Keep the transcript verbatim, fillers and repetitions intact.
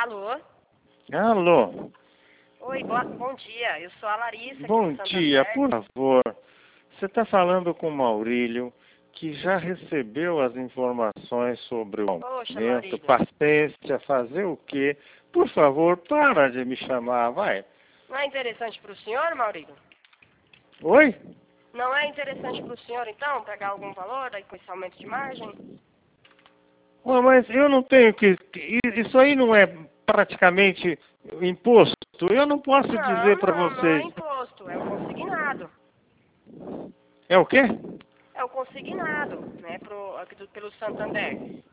Alô? Alô? Oi, boa, bom dia. Eu sou a Larissa. Bom aqui do dia, Santander. por favor. Você está falando com o Maurílio, que já recebeu as informações sobre o Poxa, aumento, Maurílio. paciência, fazer o quê? Por favor, para de me chamar, vai. Não é interessante para o senhor, Maurílio? Oi? Não é interessante para o senhor, então, pegar algum valor aí com esse aumento de margem? Ué, mas eu não tenho que... Isso aí não é praticamente imposto? Eu não posso Não, dizer para não, não é vocês... imposto. É o consignado. É o quê? É o consignado, né, pro, aqui do, pelo Santander.